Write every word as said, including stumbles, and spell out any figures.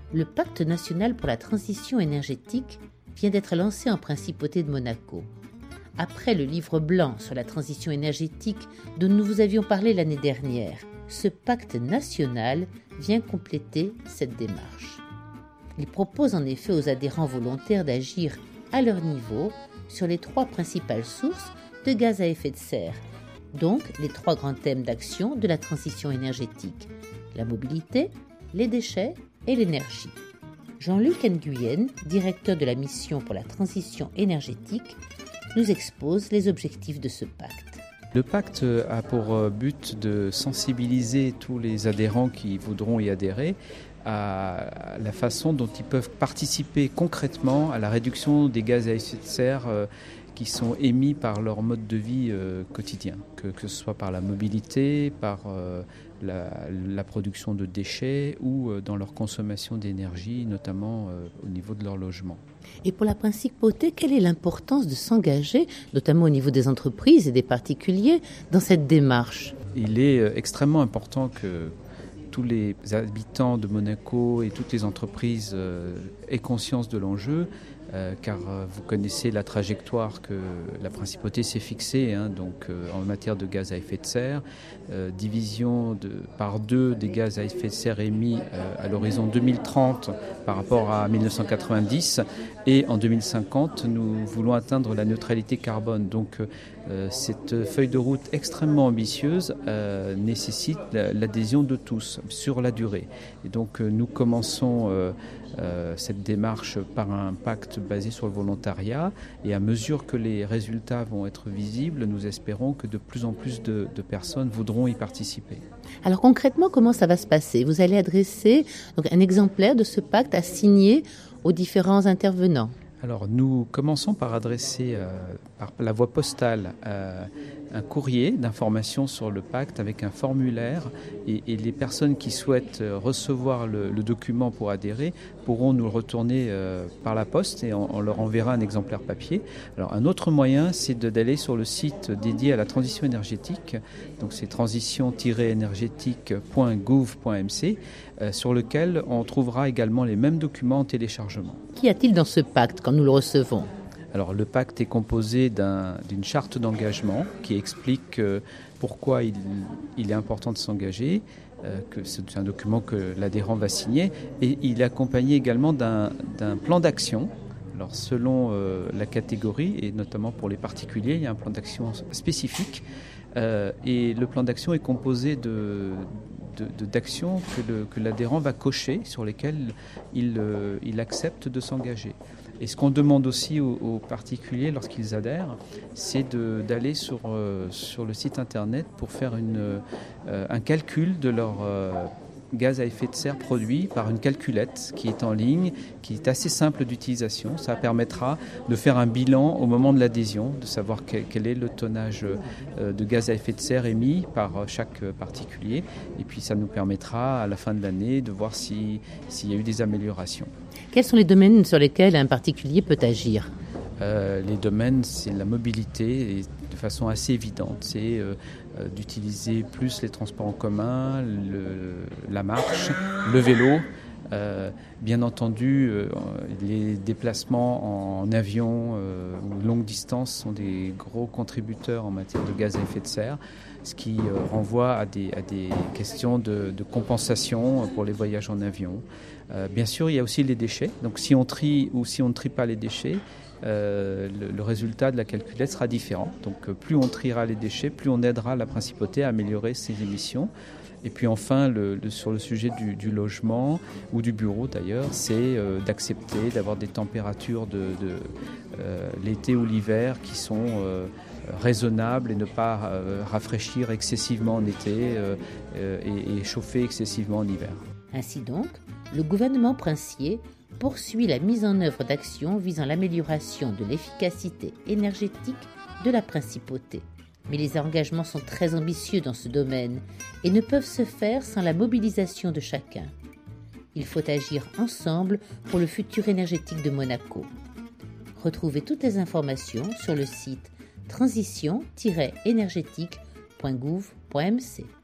Le Pacte national pour la transition énergétique vient d'être lancé en Principauté de Monaco. Après le livre blanc sur la transition énergétique dont nous vous avions parlé l'année dernière, ce pacte national vient compléter cette démarche. Il propose en effet aux adhérents volontaires d'agir à leur niveau sur les trois principales sources de gaz à effet de serre, donc les trois grands thèmes d'action de la transition énergétique, la mobilité, les déchets et l'énergie. Jean-Luc Nguyen, directeur de la mission pour la transition énergétique, nous expose les objectifs de ce pacte. Le pacte a pour but de sensibiliser tous les adhérents qui voudront y adhérer à la façon dont ils peuvent participer concrètement à la réduction des gaz à effet de serre qui sont émis par leur mode de vie quotidien, que, que ce soit par la mobilité, par la, la production de déchets ou dans leur consommation d'énergie, notamment au niveau de leur logement. Et pour la Principauté, quelle est l'importance de s'engager, notamment au niveau des entreprises et des particuliers, dans cette démarche ? Il est extrêmement important que tous les habitants de Monaco et toutes les entreprises euh, aient conscience de l'enjeu, euh, car euh, vous connaissez la trajectoire que la Principauté s'est fixée, hein, donc euh, en matière de gaz à effet de serre, euh, division de, par deux des gaz à effet de serre émis euh, à l'horizon deux mille trente par rapport à mille neuf cent quatre-vingt-dix, et en deux mille cinquante, nous voulons atteindre la neutralité carbone. Donc euh, cette feuille de route extrêmement ambitieuse euh, nécessite l'adhésion de tous sur la durée. Et donc euh, nous commençons euh, euh, cette démarche par un pacte basé sur le volontariat, et à mesure que les résultats vont être visibles, nous espérons que de plus en plus de, de personnes voudront y participer. Alors concrètement, comment ça va se passer ? Vous allez adresser donc, un exemplaire de ce pacte à signer aux différents intervenants. Alors nous commençons par adresser euh, par la voie postale euh, un courrier d'information sur le pacte avec un formulaire, et, et les personnes qui souhaitent recevoir le, le document pour adhérer pourront nous le retourner euh, par la poste, et on, on leur enverra un exemplaire papier. Alors un autre moyen, c'est de, d'aller sur le site dédié à la transition énergétique, donc c'est transition tiret énergétique point gouv point m c, euh, sur lequel on trouvera également les mêmes documents en téléchargement. Qu'y a-t-il dans ce pacte quand nous le recevons ? Alors, le pacte est composé d'un, d'une charte d'engagement qui explique euh, pourquoi il, il est important de s'engager, euh, que c'est un document que l'adhérent va signer, et il est accompagné également d'un, d'un plan d'action. Alors, selon euh, la catégorie, et notamment pour les particuliers, il y a un plan d'action spécifique, euh, et le plan d'action est composé de, de, de, d'actions que, le, que l'adhérent va cocher, sur lesquelles il, euh, il accepte de s'engager. Et ce qu'on demande aussi aux, aux particuliers lorsqu'ils adhèrent, c'est de, d'aller sur, euh, sur le site internet pour faire une, euh, un calcul de leur euh, gaz à effet de serre produit par une calculette qui est en ligne, qui est assez simple d'utilisation. Ça permettra de faire un bilan au moment de l'adhésion, de savoir quel, quel est le tonnage euh, de gaz à effet de serre émis par chaque particulier. Et puis ça nous permettra à la fin de l'année de voir si, s'il y a eu des améliorations. Quels sont les domaines sur lesquels un particulier peut agir ? euh, Les domaines, c'est la mobilité, et de façon assez évidente. C'est euh, d'utiliser plus les transports en commun, le, la marche, le vélo. Euh, bien entendu, euh, les déplacements en avion euh, ou longue distance sont des gros contributeurs en matière de gaz à effet de serre, ce qui euh, renvoie à des, à des questions de, de compensation pour les voyages en avion. Euh, bien sûr, il y a aussi les déchets. Donc, si on trie ou si on ne trie pas les déchets, euh, le, le résultat de la calculette sera différent. Donc, plus on triera les déchets, plus on aidera la Principauté à améliorer ses émissions. Et puis enfin, le, le, sur le sujet du, du logement ou du bureau d'ailleurs, c'est euh, d'accepter d'avoir des températures de, de euh, l'été ou l'hiver qui sont euh, raisonnables, et ne pas euh, rafraîchir excessivement en été euh, euh, et, et chauffer excessivement en hiver. Ainsi donc, le gouvernement princier poursuit la mise en œuvre d'actions visant l'amélioration de l'efficacité énergétique de la Principauté. Mais les engagements sont très ambitieux dans ce domaine et ne peuvent se faire sans la mobilisation de chacun. Il faut agir ensemble pour le futur énergétique de Monaco. Retrouvez toutes les informations sur le site transition tiret énergétique point gouv point m c.